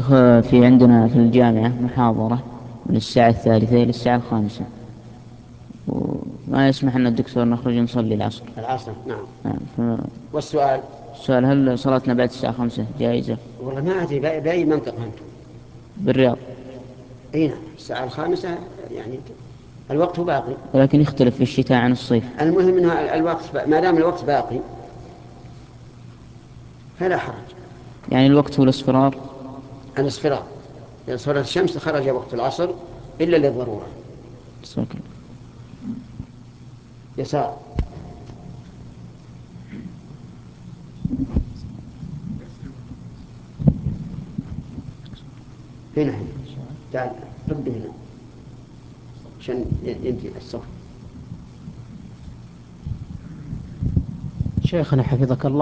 شيخ، في عندنا في الجامعة محاضرة من الساعة 3 إلى الساعة 5، وما يسمح لنا الدكتور نخرج نصلي العصر. العصر نعم. نعم. والسؤال؟ فالسؤال، هل صلاتنا بعد الساعة 5 جائزة؟ والله ما أدري بأي منطقة أنتم. بالرياض. أي نعم، الساعة 5 يعني الوقت باقي. ولكن يختلف في الشتاء عن الصيف. المهم أنه الوقت ما دام الوقت باقي فلا حرج. يعني الوقت هو الأصفرار. الاصفرار، إذا صارت الشمس خرج وقت العصر إلا للضرورة. سواء. يسار. هنا تعال رد هنا عشان ينتهي الصف. شيخنا حفظك الله.